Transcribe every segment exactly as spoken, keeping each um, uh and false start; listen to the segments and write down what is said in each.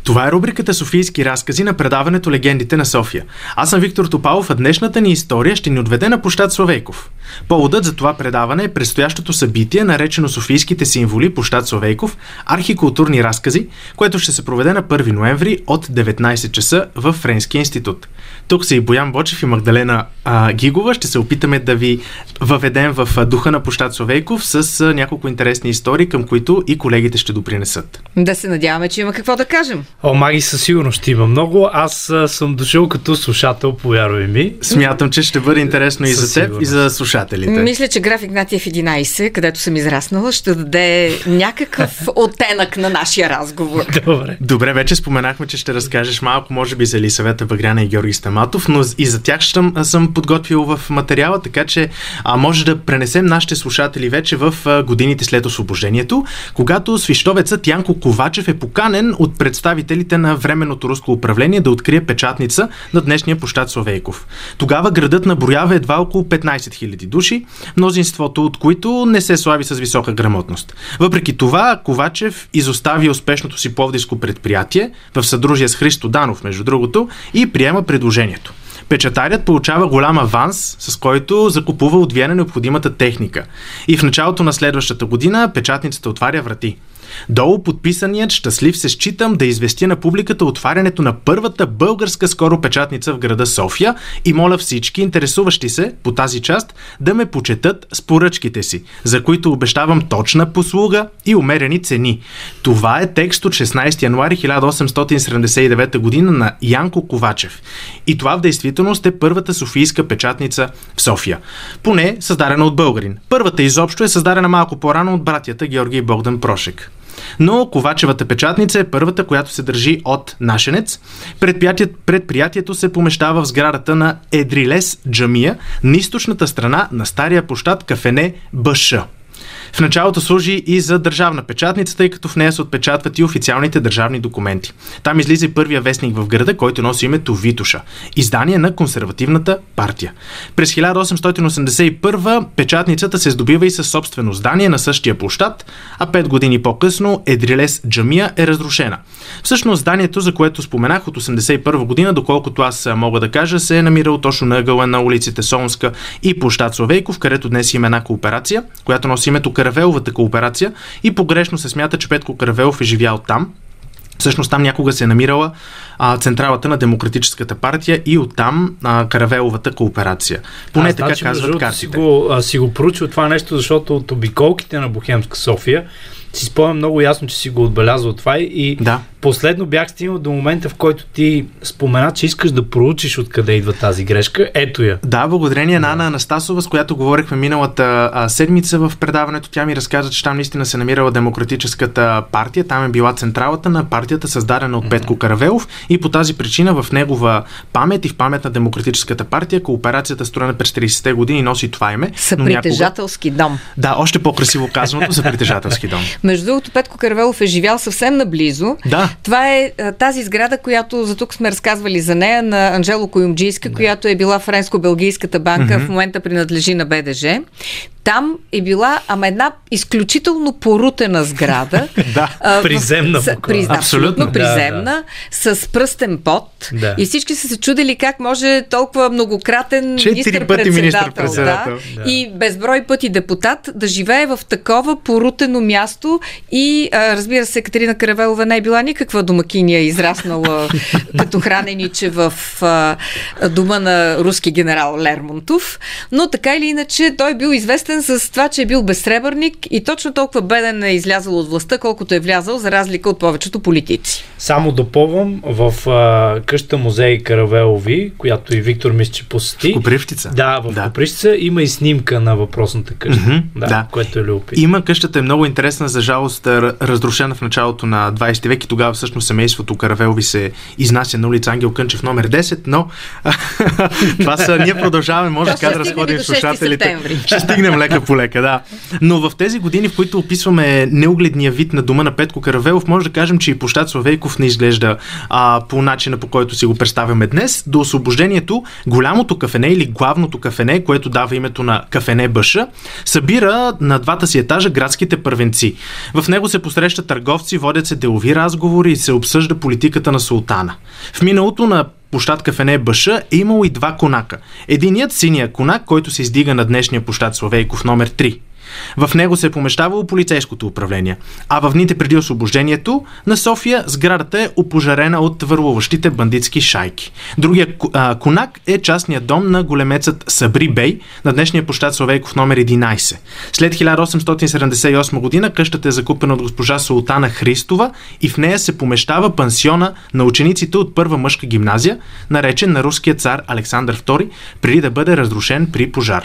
Това е рубриката Софийски разкази на предаването Легендите на София. Аз съм Виктор Топалов, а днешната ни история ще ни отведе на площад Славейков. Поводът за това предаване е предстоящото събитие, наречено Софийските символи, площад Славейков, архикултурни разкази, което ще се проведе на първи ноември от деветнайсет часа в Френския институт. Тук са и Боян Бочев и Магдалена а, Гигова. Ще се опитаме да ви въведем в духа на площад Славейков с а, няколко интересни истории, към които и колегите ще допринесат. Да се надяваме, че има какво да кажем. О, маги, със сигурност ще има много. Аз а, съм дошъл като слушател, повярвай ми. Смятам, че ще бъде интересно и за теб, сигурност. И за слушателите. Мисля, че график Натиев единайсет, където съм израснала, ще даде някакъв оттенък на нашия разговор. Добре. Добре, вече споменахме, че ще разкажеш малко, може би, за Елисавета Багряна и Георги Стаматов, но и за тях съм, съм подготвил в материала, така че а, може да пренесем нашите слушатели вече в а, годините след освобождението, когато свищовецът Янко Ковачев е поканен от представителите на Временното руско управление да открие печатница на днешния площад Славейков. Тогава градът наброява едва около петнайсет хиляди души, мнозинството от които не се слави с висока грамотност. Въпреки това, Ковачев изостави успешното си пловдивско предприятие в съдружие с Христо Данов, между другото, и приема предложението. Печатарят получава голям аванс, с който закупува от Виена необходимата техника. И в началото на следващата година печатницата отваря врати. Долу подписаният щастлив се считам да извести на публиката отварянето на първата българска скоропечатница в града София и моля всички интересуващи се по тази част да ме почетат с поръчките си, за които обещавам точна послуга и умерени цени. Това е текст от шестнайсети януари хиляда осемстотин седемдесет и девета година на Янко Ковачев. И това в действителност е първата софийска печатница в София. Поне създадена от българин. Първата изобщо е създадена малко по-рано от братята Георги и Богдан Прошек. Но Ковачевата печатница е първата, която се държи от нашенец. Предприятието, предприятието се помещава в сградата на Едрилес джамия на източната страна на стария площад Кафене БШ. В началото служи и за държавна печатница, тъй като в нея се отпечатват и официалните държавни документи. Там излиза и първия вестник в града, който носи името Витоша, издание на консервативната партия. През хиляда осемстотин осемдесет и първа печатницата се здобива и със собствено здание на същия площад, а пет години по-късно Едрилес джамия е разрушена. Всъщност зданието, за което споменах от осемдесет и първа година, доколкото аз мога да кажа, се е намирало точно на ъгъла на улиците Солунска и площад Славейков, където днес има една кооперация, която носи името Каравеловата кооперация, и погрешно се смята, че Петко Каравелов е живял там. Всъщност там някога се е намирала а, централата на Демократическата партия и оттам а, Каравеловата кооперация. Поне а, така значи, казват картите. Си го, а, си го проучил това нещо, защото от обиколките на Бохемска София си спомням много ясно, че си го отбелязал това и да. Последно бях стигнал до момента, в който ти спомена, че искаш да проучиш откъде идва тази грешка. Ето я. Да, благодарение на Ана Анастасова, с която говорихме миналата а, седмица в предаването. Тя ми разказа, че там наистина се намирала Демократическата партия. Там е била централата на партията, създадена от mm-hmm. Петко Каравелов, и по тази причина в негова памет и в памет на Демократическата партия кооперацията, строена през трийсетте години, носи това име. Съпритежателски някога... дом. Да, още по-красиво казаното, съпритежателски дом. Между другото, Петко Каравелов е живял съвсем наблизо. Да. Това е тази сграда, която за тук сме разказвали за нея, на Анжело Коюмджийска, да. Която е била Френско-белгийската банка, mm-hmm. в момента принадлежи на БДЖ. Там е била ама една изключително порутена сграда. Да, а, приземна. С, приз, абсолютно приземна, да, да. С пръстен пот. Да. И всички са се чудили как може толкова многократен министър-председател, министър-председател да, да. И безброй пъти депутат да живее в такова порутено място. И а, разбира се, Екатерина Каравелова не е била никаква домакиня, израснала като хранениче в а, дома на руски генерал Лермонтов. Но така или иначе той е бил известен с това, че е бил безсребърник и точно толкова беден е излязъл от властта, колкото е влязъл, за разлика от повечето политици. Само допълвам, в а, къща музей Каравелови, която и Виктор мисля, че посети. В Копривщица. Да, в да. Копривщица има и снимка на въпросната къща. Mm-hmm, да, да. Което е любопитно. Има, къщата е много интересна, за жалост разрушена в началото на двайсети век и тогава всъщност семейството Каравелови се изнася на улица Ангел Кънчев номер десет, но това са, ние продължаваме, може така да разходим слушателите. Ще стигнем Лека по лека, да. Но в тези години, в които описваме неугледния вид на дома на Петко Каравелов, може да кажем, че и площад Славейков не изглежда а, по начина, по който си го представяме днес. До освобождението голямото кафене или главното кафене, което дава името на кафене Баша, събира на двата си етажа градските първенци. В него се посрещат търговци, водят се делови разговори и се обсъжда политиката на султана. В миналото на площад кафене Баша е имало и два конака. Единият синия конак, който се издига на днешния площад Славейков номер три. В него се е помещавало полицейското управление. А в дните преди освобождението на София сградата е опожарена от върлуващите бандитски шайки. Другия а, конак е частният дом на големецът Сабри Бей на днешния площад Славейков номер единайсет. След хиляда осемстотин седемдесет и осма година къщата е закупена от госпожа Султана Христова и в нея се помещава пансиона на учениците от първа мъжка гимназия, наречен на руския цар Александър втори, преди да бъде разрушен при пожар.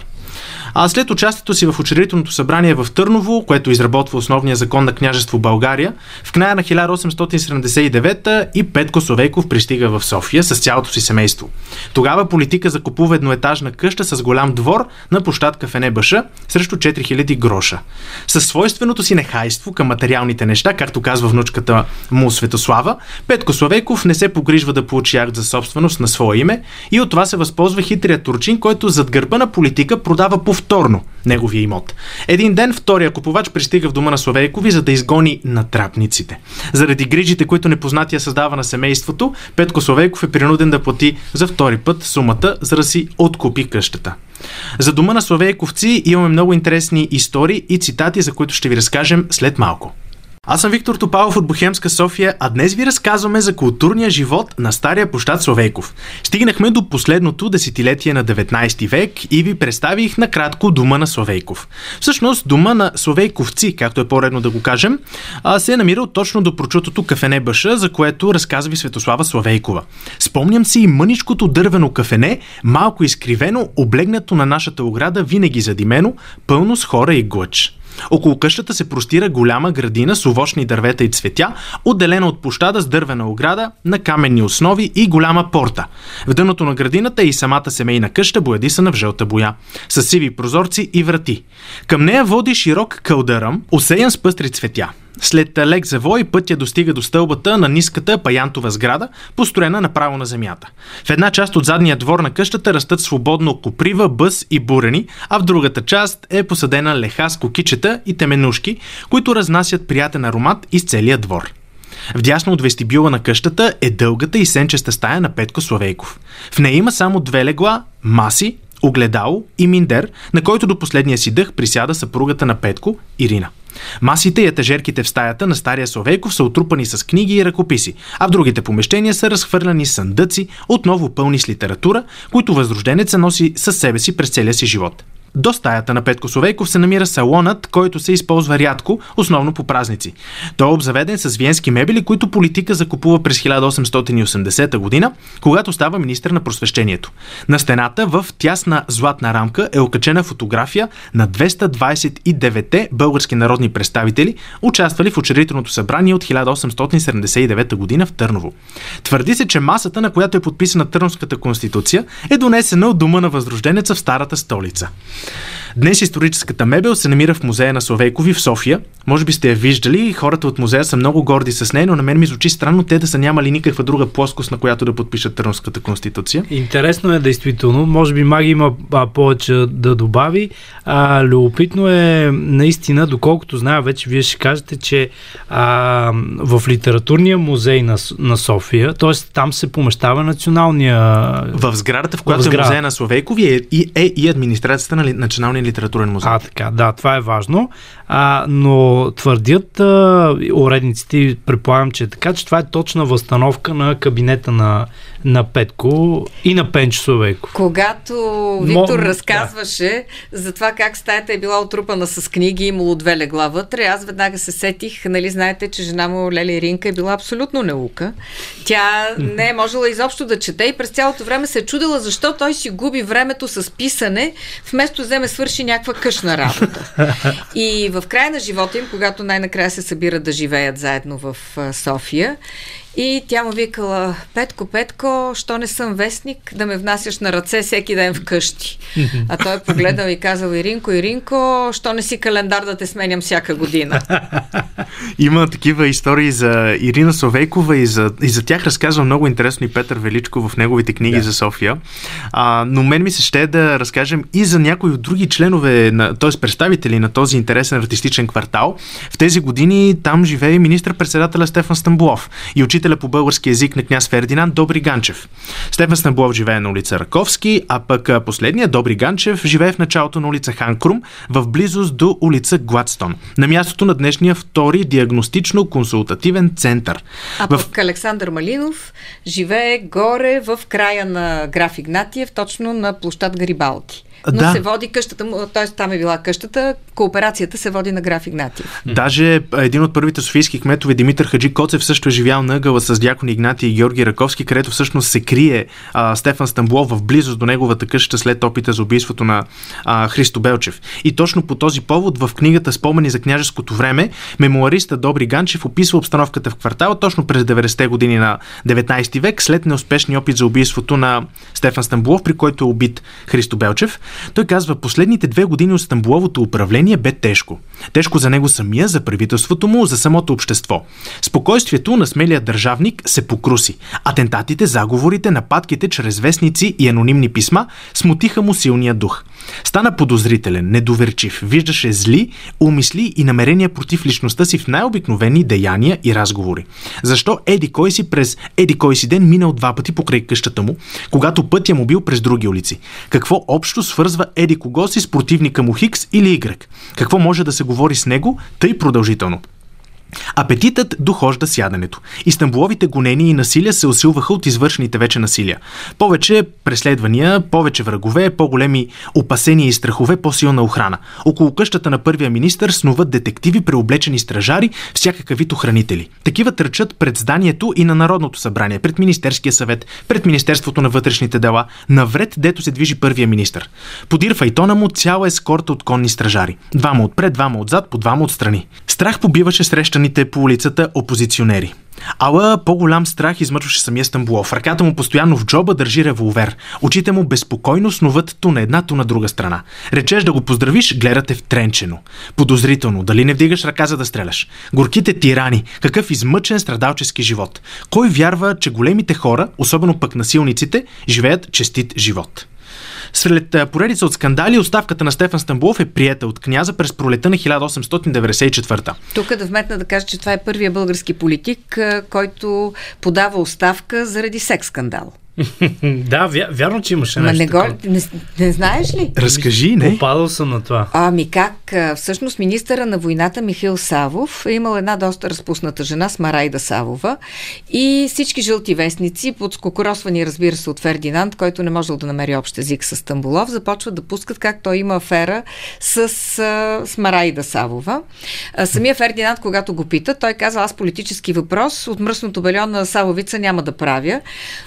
А след участието си в учредителното събрание в Търново, което изработва основния закон на княжество България, в края на хиляда осемстотин седемдесет и девета и Петко Славейков пристига в София с цялото си семейство. Тогава политика закупува едноетажна къща с голям двор на площад кафене Баша срещу четири хиляди гроша. Със свойственото си нехайство към материалните неща, както казва внучката му Светослава, Петко Славейков не се погрижва да получи акт за собственост на свое име и от това се възползва хитрият турчин, който зад гърба на политика продава повторно неговия имот. Един ден втория купувач пристига в дома на Славейкови, за да изгони натрапниците. Заради грижите, които непознатия създава на семейството, Петко Славейков е принуден да плати за втори път сумата, за да си откупи къщата. За дома на Славейковци имаме много интересни истории и цитати, за които ще ви разкажем след малко. Аз съм Виктор Топалов от Бохемска София, а днес ви разказваме за културния живот на стария площад Славейков. Стигнахме до последното десетилетие на деветнайсети век и ви представих накратко дома на Славейков. Всъщност, дома на Славейковци, както е по-редно да го кажем, се е намирал точно до прочутото кафене Баша, за което разказва ви Светослава Славейкова. Спомням си и мъничкото дървено кафене, малко изкривено, облегнато на нашата ограда, винаги задимено, пълно с хора и глъч. Около къщата се простира голяма градина с овощни дървета и цветя, отделена от площада с дървена ограда на каменни основи и голяма порта. В дъното на градината е и самата семейна къща, боядисана в жълта боя, с сиви прозорци и врати. Към нея води широк кълдъръм, осеян с пъстри цветя. След лек завой пътя достига до стълбата на ниската паянтова сграда, построена направо на земята. В една част от задния двор на къщата растат свободно коприва, бъс и бурени, а в другата част е посадена леха с кокичета и теменушки, които разнасят приятен аромат из целия двор. Вдясно от вестибюла на къщата е дългата и сенчеста стая на Петко Славейков. В нея има само две легла, маси, огледало и миндер, на който до последния си дъх присяда съпругата на Петко, Ирина. Масите и етажерките в стаята на стария Славейков са отрупани с книги и ръкописи, а в другите помещения са разхвърляни съндъци, отново пълни с литература, които възрожденеца носи със себе си през целия си живот. До стаята на Петко Славейков се намира салонът, който се използва рядко, основно по празници. Той е обзаведен с виенски мебели, които политика закупува през хиляда осемстотин и осемдесета година, когато става министър на просвещението. На стената в тясна златна рамка е окачена фотография на двеста двайсет и деветте български народни представители, участвали в учредителното събрание от хиляда осемстотин седемдесет и девета година в Търново. Твърди се, че масата, на която е подписана Търновската конституция, е донесена от дома на възрожденеца в старата столица. Днес историческата мебел се намира в музея на Славейкови в София. Може би сте я виждали, хората от музея са много горди с нея, но на мен ми звучи странно те да са нямали никаква друга плоскост, на която да подпишат Търновската конституция. Интересно е действително, може би Маги има а, повече да добави. А, любопитно е наистина, доколкото знае, вече вие ще кажете, че а, в литературния музей на, на София, т.е. там се помещава националния... В сградата, в която в сграда. е музея на Славейкови е и, е и администрацията на Националния литературен музей. А, така, да, това е важно. А, но твърдят а, уредниците и предполагам, че е така, че това е точна възстановка на кабинета на, на Петко и на Пенчо Славейков. Когато Виктор Мо... разказваше да. за това как стаята е била отрупана с книги, имало две легла вътре, аз веднага се сетих, нали знаете, че жена му Лели Ринка е била абсолютно неука. Тя не е можела изобщо да чете и през цялото време се е чудила защо той си губи времето с писане, вместо да вземе свърши някаква къщна работа. И в края на живота им, когато най-накрая се събират да живеят заедно в София, И тя му викала: Петко, Петко, що не съм вестник, да ме внасяш на ръце всеки ден вкъщи. А той погледал и казал: Иринко, Иринко, що не си календар да те сменям всяка година. Има такива истории за Ирина Славейкова и за, и за тях разказва много интересно и Петър Величко в неговите книги да. за София. А, но мен ми се ще да разкажем и за някои от други членове, т.е. представители на този интересен артистичен квартал. В тези години там живее министър-председателя Стефан Стамболов и учителя по български език на княз Фердинанд Добри Ганчев. Стефан Стамболов живее на улица Раковски, а пък последният Добри Ганчев живее в началото на улица Хан Крум, в близост до улица Гладстон, на мястото на днешния втори диагностично-консултативен център. А в... пък Александър Малинов живее горе в края на Граф Игнатиев, точно на площад Гарибалди. Но да. се води къщата му, т.е. там е била къщата, кооперацията се води на Граф Игнатиев. Даже един от първите софийски кметове, Димитър Хаджи Коцев, също е живял на ъгъла с дякон Игнатий и Георги Раковски, където всъщност се крие а, Стефан Стамболов в близост до неговата къща след опита за убийството на а, Христо Белчев. И точно по този повод в книгата Спомени за княжеското време мемуариста Добри Ганчев описва обстановката в квартала точно през деветдесетте години на деветнайсети век, след неуспешния опит за убийството на Стефан Стамболов, при който е убит Христо Белчев. Той казва: последните две години от Стамболовото управление бе тежко. Тежко за него самия, за правителството му, за самото общество. Спокойствието на смелия държавник се покруси. Атентатите, заговорите, нападките чрез вестници и анонимни писма смутиха му силния дух. Стана подозрителен, недоверчив, виждаше зли умисли и намерения против личността си в най-обикновени деяния и разговори. Защо еди кой си през еди кой си ден минал два пъти покрай къщата му, когато пътя му бил през други улици? Какво общо свързва еди кого си с противника му Хикс или Y? Какво може да се говори с него тъй продължително? Апетитът дохожда с яденето. И Стамболовите гонения и насилия се усилваха от извършените вече насилия. Повече преследвания, повече врагове, по-големи опасения и страхове, по-силна охрана. Около къщата на първия министър снуват детективи, преоблечени стражари, всякакъв вид охранители. Такива търчат пред зданието и на Народното събрание, пред Министерския съвет, пред Министерството на вътрешните дела, навред, дето се движи първия министър. Подир файтона му цяла ескорта от конни стражари. Двама отпред, двама отзад, по двама отстрани. Страх побиваше срещаните по улицата опозиционери. Ала по-голям страх измъчваше самия Стамболов. Ръката му постоянно в джоба държи револвер. Очите му безпокойно снуват то на една, то на друга страна. Речеш да го поздравиш, гледате втренчено. Подозрително, дали не вдигаш ръка за да стреляш. Горките тирани, какъв измъчен страдалчески живот. Кой вярва, че големите хора, особено пък насилниците, живеят честит живот? След поредица от скандали, оставката на Стефан Стамболов е приета от княза през пролета на хиляда осемстотин деветдесет и четвърта. Тук да вметна да кажа, че това е първия български политик, който подава оставка заради секс скандал. Да, вя, вярно, че имаше нещо. Не, го, не, не знаеш ли? Разкажи, не? Попадал съм на това. Ами как? Всъщност министъра на войната Михаил Савов е имал една доста разпусната жена Смарайда Савова и всички жълти вестници, подскокоросвани, разбира се, от Фердинанд, който не можел да намери общ език с Стамболов, започват да пускат как той има афера с а, Смарайда Савова. А, самия Фердинанд, когато го пита, той каза: аз политически въпрос от мръсното бельон на Савовица няма да правя,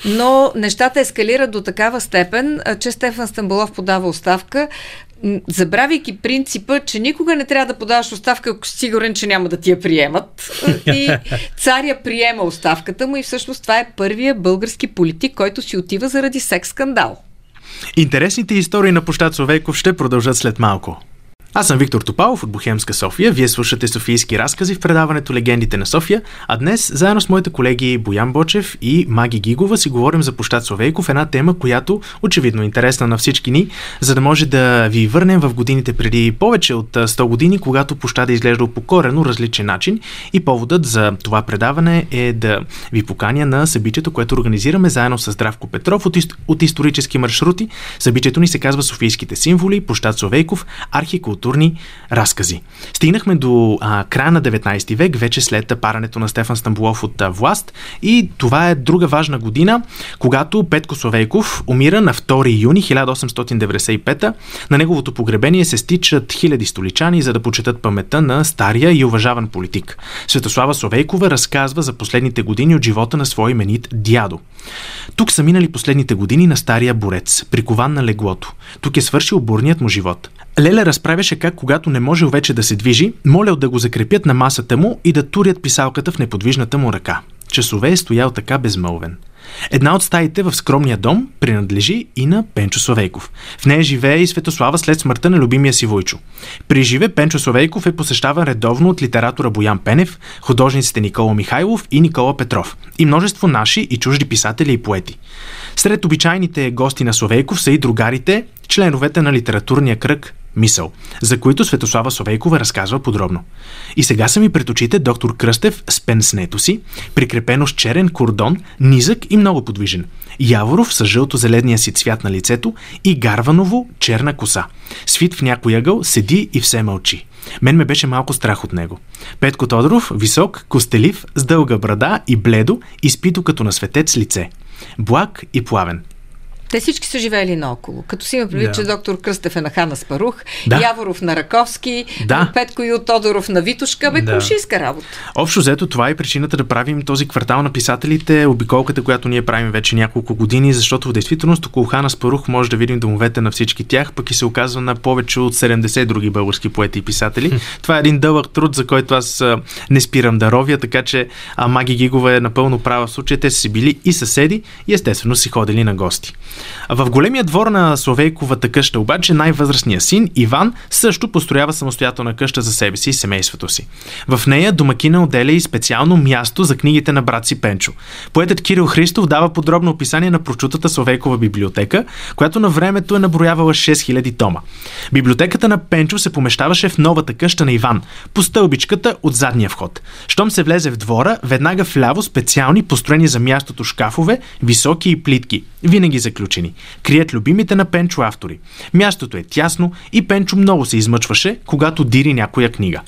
но нещата ескалират до такава степен, че Стефан Стамболов подава оставка, забравяйки принципа, че никога не трябва да подаваш оставка, ако си сигурен, че няма да ти я приемат. И царя приема оставката му и всъщност това е първия български политик, който си отива заради секс скандал. Интересните истории на площад Славейков ще продължат след малко. Аз съм Виктор Топалов от Бохемска София. Вие слушате Софийски разкази в предаването Легендите на София, а днес заедно с моите колеги Боян Бочев и Маги Гигова си говорим за площад Славейков, една тема, която очевидно е интересна на всички ни, за да може да ви върнем в годините преди повече от сто години, когато площада е изглеждал по коренно различен начин, и поводът за това предаване е да ви поканя на събитието, което организираме заедно с Здравко Петров от, ист... от исторически маршрути. Събитието ни се казва Софийските символи, площад Славейков, архикултурни разкази. Стигнахме до а, края на деветнайсети век, вече след парането на Стефан Стамболов от а, власт, и това е друга важна година, когато Петко Славейков умира на втори юни хиляда осемстотин деветдесет и пета. На неговото погребение се стичат хиляди столичани, за да почетат паметта на стария и уважаван политик. Светослава Славейкова разказва за последните години от живота на свой именит дядо. Тук са минали последните години на стария борец, прикован на леглото. Тук е свършил бурният му живот. Леля разправяше как, когато не можел вече да се движи, молял да го закрепят на масата му и да турят писалката в неподвижната му ръка. часове е стоял така безмълвен. Една от стаите в скромния дом принадлежи и на Пенчо Славейков. В нея живее и Светослава след смъртта на любимия си Войчо. При живе Пенчо Славейков е посещаван редовно от литератора Боян Пенев, художниците Никола Михайлов и Никола Петров и множество наши и чужди писатели и поети. Сред обичайните гости на Славейков са и другарите, членовете на литературния кръг Мисъл, за които Светослава Славейкова разказва подробно. И сега са ми пред очите доктор Кръстев с пенснето си, прикрепено с черен кордон, низък и много подвижен. Яворов с жълто-зеления си цвят на лицето и Гарваново черна коса. Свит в някой ъгъл седи и все мълчи. Мен ме беше малко страх от него. Петко Тодоров, висок, костелив, с дълга брада и бледо, изпито като на светец лице. Благ и плавен. Те всички са живеели наоколо. Като си има предвид, да. че доктор Кръстев е на Хан Аспарух, да. Яворов на Раковски, да. Петко и от Тодоров на Витошка, бе, да. Комшийска работа. Общо взето, това е причината да правим този квартал на писателите, обиколката, която ние правим вече няколко години, защото в действителност около Хан Аспарух може да видим домовете на всички тях, пък и се оказва на повече от седемдесет други български поети и писатели. Хм. Това е един дълъг труд, за който аз а, не спирам да ровя, така че а, Маги Гигова е напълно права в случая. Те са си били и съседи и естествено си ходили на гости. В големия двор на Славейковата къща обаче най-възрастният син Иван също построява самостоятелна къща за себе си и семейството си. В нея домакина отделя и специално място за книгите на брат си Пенчо. Поетът Кирил Христов дава подробно описание на прочутата Славейкова библиотека, която на времето е наброявала шест хиляди тома. Библиотеката на Пенчо се помещаваше в новата къща на Иван, по стълбичката от задния вход. Щом се влезе в двора, веднага вляво специални, построени за мястото шкафове, високи и плитки, винаги заключени. Крият любимите на Пенчо автори. Мястото е тясно и Пенчо много се измъчваше, когато дири някоя книга.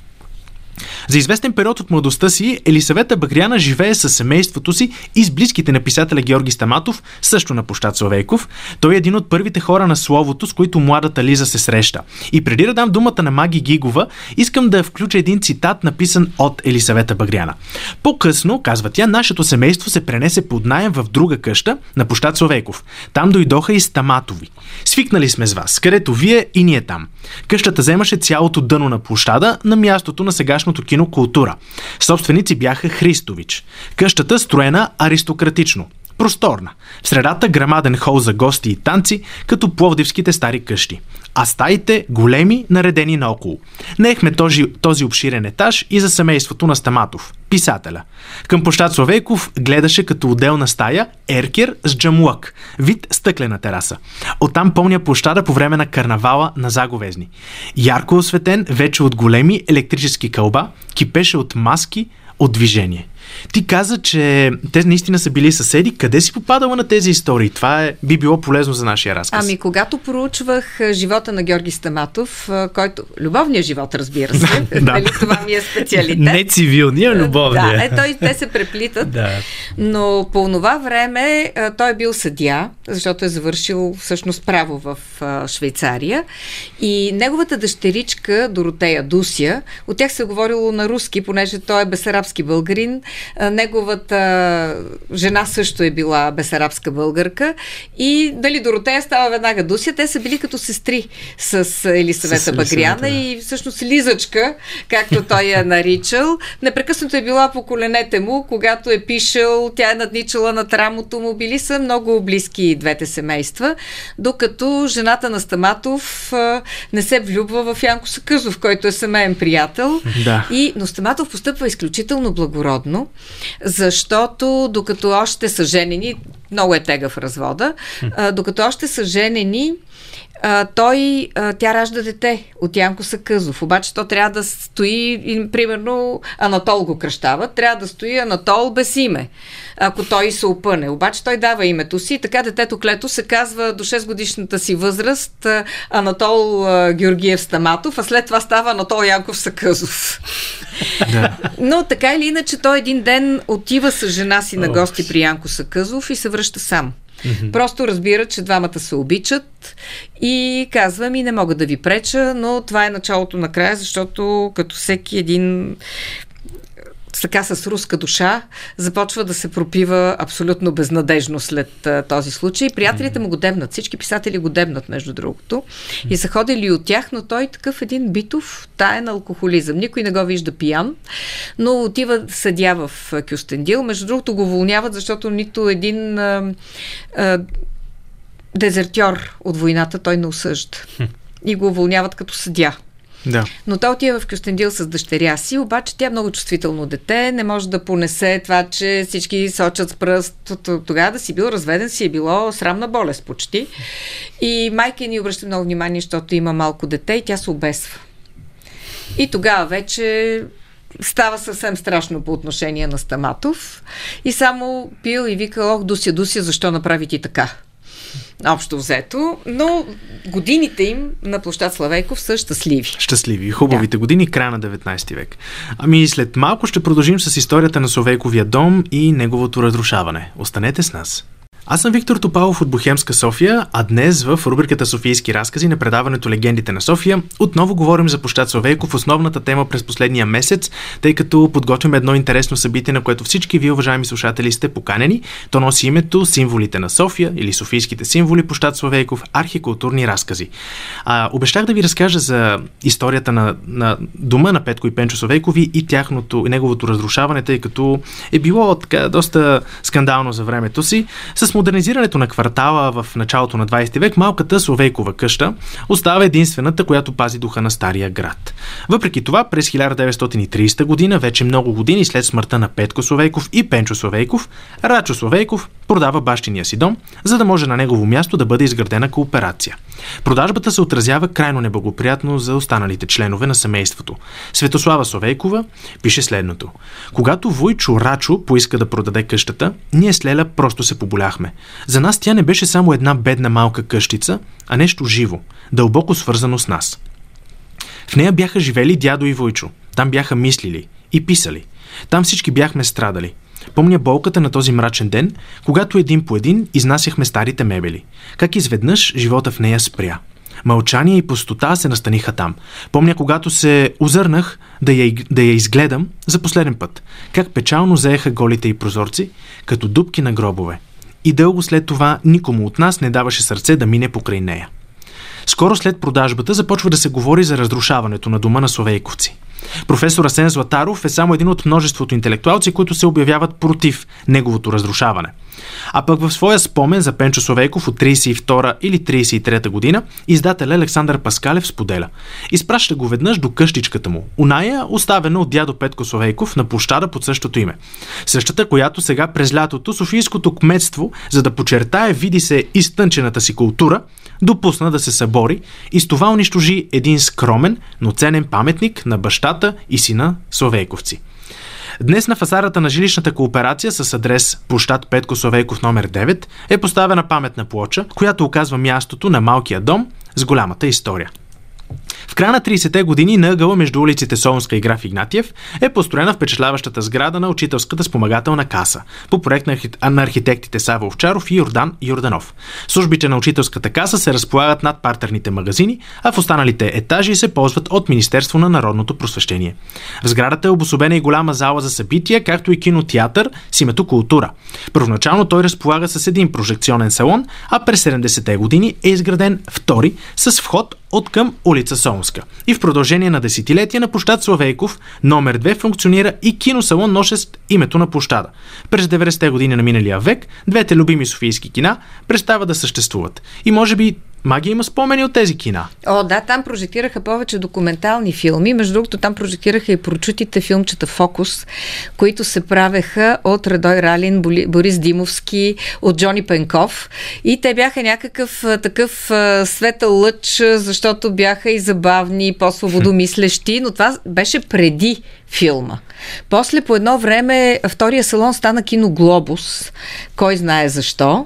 За известен период от младостта си Елисавета Багряна живее със семейството си и с близките на писателя Георги Стаматов, също на площад Славейков. Той е един от първите хора на словото, с които младата Лиза се среща. И преди да дам думата на Маги Гигова, искам да включа един цитат, написан от Елисавета Багряна. По-късно, казва тя, нашето семейство се пренесе под наем в друга къща на площад Славейков. Там дойдоха и Стаматови. Свикнали сме с вас, където вие и ние там. Къщата вземаше цялото дъно на площада на мястото на сегашното кино Култура. Собственици бяха Христович. Къщата строена аристократично, просторна. В средата грамаден хол за гости и танци, като пловдивските стари къщи. А стаите големи, наредени наоколо. Неехме този, този обширен етаж и за семейството на Стаматов, писателя. Към площад Славейков гледаше като отделна стая еркер с джамлък, вид стъклена тераса. Оттам помня площада по време на карнавала на Заговезни. Ярко осветен, вече от големи електрически кълба, кипеше от маски, от движение. Ти каза, че те наистина са били съседи. Къде си попадала на тези истории? Това е, би било полезно за нашия разказ. Ами, когато проучвах живота на Георги Стаматов, който... Любовният живот, разбира се. Нали, това ми е специалитет. Не цивилния, любовния. Да, е, той, те се преплитат. Да. Но по това време той е бил съдия, защото е завършил всъщност право в Швейцария. И неговата дъщеричка Доротея Дуся, от тях се е говорило на руски, понеже той е бесарабски българин. Неговата жена също е била бесарабска българка и дали Доротея става веднага Дуся. Те са били като сестри с Елисавета Багряна, да. И всъщност Лизачка, както той я наричал, непрекъснато е била по коленете му, когато е пишел, тя е надничала над рамото му, били са много близки двете семейства, докато жената на Стаматов не се влюбва в Янко Сакъзов, който е семейен приятел. Да. И, но Стаматов постъпва изключително благородно, защото докато още са женени, много е тегъв развода, а, докато още са женени, а, той, а, тя ражда дете от Янко Сакъзов. Обаче то трябва да стои, примерно Анатол го кръщава, трябва да стои Анатол без име, ако той се опъне. Обаче той дава името си и така детето Клето се казва до шест годишната си възраст Анатол а, Георгиев Стаматов, а след това става Анатол Янков Сакъзов. Да. Но така или иначе той един ден отива с жена си на гости при Янко Сакъзов и се връща сам. Mm-hmm. Просто разбира, че двамата се обичат и казва ми, не мога да ви преча, но това е началото на края, защото като всеки един така с руска душа, започва да се пропива абсолютно безнадежно след а, този случай. Приятелите му го дебнат, всички писатели го дебнат, между другото, и са ходили от тях, но той такъв един битов таен алкохолизъм. Никой не го вижда пиян, но отива съдия в Кюстендил. Между другото го уволняват, защото нито един а, а, дезертьор от войната той не осъжда. И го уволняват като съдия. Да. Но той отива в Кюстендил с дъщеря си, обаче тя е много чувствително дете, не може да понесе това, че всички сочат с пръст. Тогава да си бил разведен, си е било срамна болест почти. И майка ни обръща много внимание, защото има малко дете и тя се обесва. И тогава вече става съвсем страшно по отношение на Стаматов и само пил и викал: ох, Дуся, Дуся, защо направи ти така? Общо взето, но годините им на площад Славейков са щастливи. Щастливи. Хубавите да. години, края на деветнайсети век. Ами след малко ще продължим с историята на Славейковия дом и неговото разрушаване. Останете с нас. Аз съм Виктор Топалов от Бохемска София, а днес в рубриката Софийски разкази на предаването Легендите на София отново говорим за площад Славейков, основната тема през последния месец, тъй като подготвим едно интересно събитие, на което всички ви, уважаеми слушатели, сте поканени. То носи името Символите на София или Софийските символи, площад Славейков, архикултурни разкази. А, обещах да ви разкажа за историята на, на дома на Петко и Пенчо Славейкови и тяхното, и неговото разрушаване, тъй като е било така доста скандално за времето си. С модернизирането на квартала в началото на двайсети век, малката Славейкова къща остава единствената, която пази духа на стария град. Въпреки това, през хиляда деветстотин и трийсета година, вече много години след смъртта на Петко Славейков и Пенчо Славейков, Рачо Славейков продава бащиния си дом, за да може на негово място да бъде изградена кооперация. Продажбата се отразява крайно неблагоприятно за останалите членове на семейството. Светослава Славейкова пише следното: когато Войчо Рачо поиска да продаде къщата, ние с Леля просто се поболяхме. За нас тя не беше само една бедна малка къщица, а нещо живо, дълбоко свързано с нас. В нея бяха живели дядо и Войчо. Там бяха мислили и писали. Там всички бяхме страдали. Помня болката на този мрачен ден, когато един по един изнасяхме старите мебели. Как изведнъж живота в нея спря. Мълчание и пустота се настаниха там. Помня, когато се озърнах да я, да я изгледам за последен път. Как печално заеха голите и прозорци, като дупки на гробове. И дълго след това никому от нас не даваше сърце да мине покрай нея. Скоро след продажбата започва да се говори за разрушаването на дома на Славейковци. Професор Асен Златаров е само един от множеството интелектуалци, които се обявяват против неговото разрушаване. А пък в своя спомен за Пенчо Славейков от трийсет и втора или трийсет и трета година, издателя Александър Паскалев споделя: изпраща го веднъж до къщичката му, оная оставена от дядо Петко Славейков на площада под същото име. Същата, която сега през лятото Софийското кметство, за да подчертае види се изтънчената си култура, допусна да се събори и с това унищожи един скромен, но ценен паметник на бащата и сина Славейковци. Днес на фасадата на жилищната кооперация с адрес площад Петко Славейков номер девет е поставена паметна плоча, която оказва мястото на малкия дом с голямата история. В края на трийсетте години на ъгъла между улиците Солунска и Граф Игнатиев е построена впечатляващата сграда на Учителската спомагателна каса по проект на, архит... на архитектите Сава Овчаров и Йордан Йорданов. Службите на Учителската каса се разполагат над партерните магазини, а в останалите етажи се ползват от Министерство на народното просвещение. В сградата е обособена и голяма зала за събития, както и кинотеатър с името Култура. Първоначално той разполага с един прожекционен салон, а през седемдесетте години е изграден втори с вход от към улица Солунска. И в продължение на десетилетия на площад Славейков номер две функционира и киносалон, носещ името на площада. През деветдесетте години на миналия век двете любими софийски кина престават да съществуват. И може би Маги има спомени от тези кина. О, да, там прожектираха повече документални филми. Между другото, там прожектираха и прочутите филмчета «Фокус», които се правеха от Радой Ралин, Борис Димовски, от Джони Пенков. И те бяха някакъв такъв светъл лъч, защото бяха и забавни, и по-свободомислещи, но това беше преди филма. После по едно време втория салон стана кино Глобус. Кой знае защо.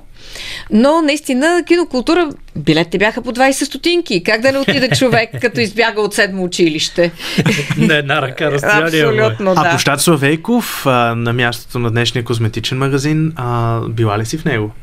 Но наистина кинокултура, билетите бяха по двайсет стотинки. Как да не отиде човек, като избяга от седмо училище? Не, една ръка разстояние. Абсолютно, да. А площад Славейков, а, на мястото на днешния козметичен магазин, а, била ли си в него?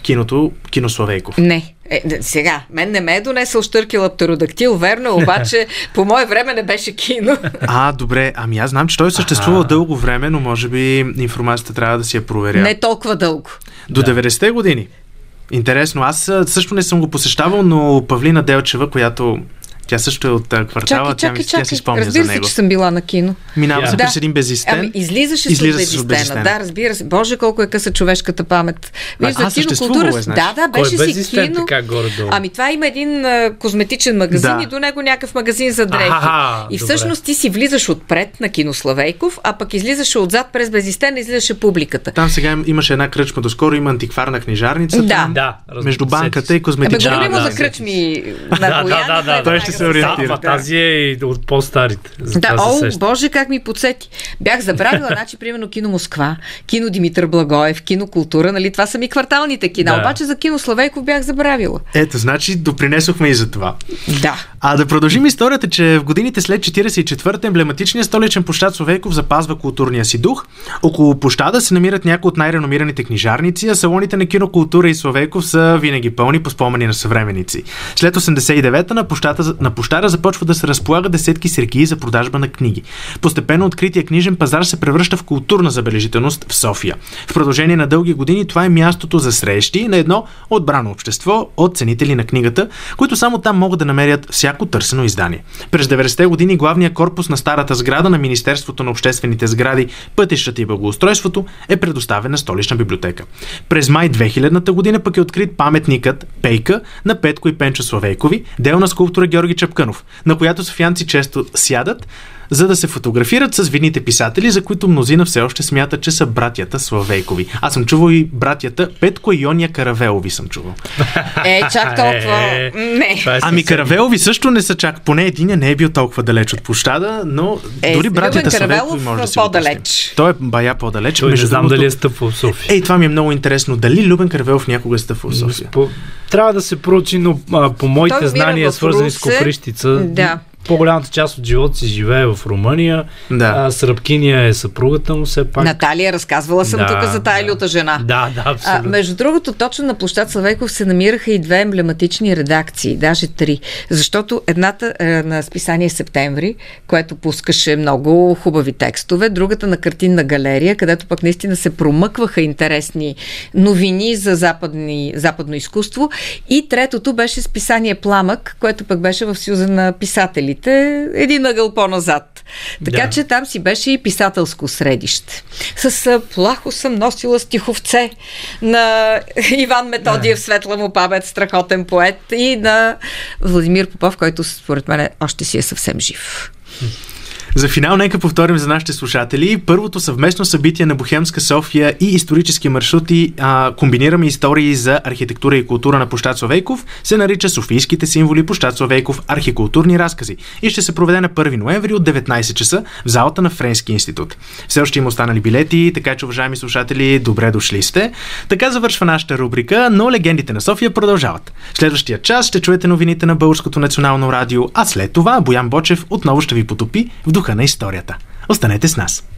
киното, кино Славейков? Не. Е, сега, мен не ме е донесъл щъркил птеродактил, верно, обаче по мое време не беше кино. А, добре, ами аз знам, че той съществува дълго време, но може би информацията трябва да си я проверя. Не толкова дълго. До да. деветдесетте години. Интересно, аз също не съм го посещавал, но Павлина Делчева, която тя също е от квартала, чакай, тя, чакай, тя си спомня разбира за него. се, че съм била на кино. Минава yeah. се да. през един безистен. Ами, излизаше с от безистена. Да, разбира се. Боже, колко е къса човешката памет. Виж, за кинокултура. Е, да, да, беше Кой си кино. Така, горе-долу? Ами това има един а, козметичен магазин да. и до него някакъв магазин за дрехи. А-ха, и всъщност добре. Ти си влизаш отпред на кино Славейков, а пък излизаше отзад през безистена, излизаше публиката. Там сега имаше една кръчма, доскоро има антикварна книжарница. Да. Там, да между банката и козметична. Абе, говорим да, за кръчми на да, да, да, той ще се ориентира. Тази е и от по-старите. Да, о, боже, как ми подсети. Бях забравила, значи, примерно, кино Москва, кино Димитър Благоев, кино Култура, нали, това са ми кварталните кина, да. Обаче за кино Славейков бях забравила. Ето, значи, допринесохме и за това. Да. А да продължим историята, че в годините след четиридесет и четвърта емблематичният столичен площад Славейков запазва културния си дух. Около площада се намират някои от най-реномираните книжарници, а салоните на кино Култура и Славейков са винаги пълни по спомени на съвременници. След осемдесет и девета на площада, на площада започва да се разполага десетки сергии за продажба на книги. Постепенно открития книжен пазар се превръща в културна забележителност в София. В продължение на дълги години това е мястото за срещи на едно отбрано общество от ценители на книгата, които само там могат да намерят всяко търсено издание. През деветдесетте години главният корпус на старата сграда на Министерството на обществените сгради, пътищата и благоустройството е предоставен на столична библиотека. През май две хилядната година пък е открит паметникът Пейка на Петко и Пенчо Славейкови, дел на скулптора Георги Чапкънов, на която софиянци често сядат, за да се фотографират с видните писатели, за които мнозина все още смятат, че са братята Славейкови. Аз съм чувал и братята Петко и Йония Каравелови съм чувал. Е, чак толкова... Не. Ами Каравелови също не са чак. Поне единия не е бил толкова далеч от площада, но е, дори братята Славейкови може да се по-далеч. Той е бая по-далеч. Той не знам другото... дали е стъпвал в София. Ей, това ми е много интересно. Дали Любен Каравелов някога е стъпвал в София? По... Трябва да се проучи, но а, по моите той знания, свързани с Копривщица, да. По-голямата част от живота си живее в Румъния. Да. А, Сръбкиня е съпругата му все пак. Наталия, разказвала съм да, тук за тая да. люта жена. Да, да, абсолютно. А, между другото, точно на площад Славейков се намираха и две емблематични редакции, даже три. Защото едната е на списание Септември, което пускаше много хубави текстове, другата на картинна галерия, където пък наистина се промъкваха интересни новини за западни, западно изкуство. И третото беше списание Пламък, което пък беше в Съюза на писателите. Един ъгъл по-назад. Така да. че там си беше и писателско средище. С плахо съм носила стиховце на Иван Методиев, да. светла му памет, страхотен поет, и на Владимир Попов, който според мен още си е съвсем жив. За финал нека повторим за нашите слушатели. Първото съвместно събитие на Бохемска София и исторически маршрути, а, комбинираме истории за архитектура и култура на площад Славейков, се нарича Софийските символи площад Славейков архикултурни разкази и ще се проведе на първи ноември от деветнайсет часа в залата на Френски институт. Все още има останали билети, така че, уважаеми слушатели, добре дошли сте. Така завършва нашата рубрика, но легендите на София продължават. В следващия час ще чуете новините на Българското национално радио, а след това Боян Бочев отново ще ви потопи в духа на историята. Останете с нас!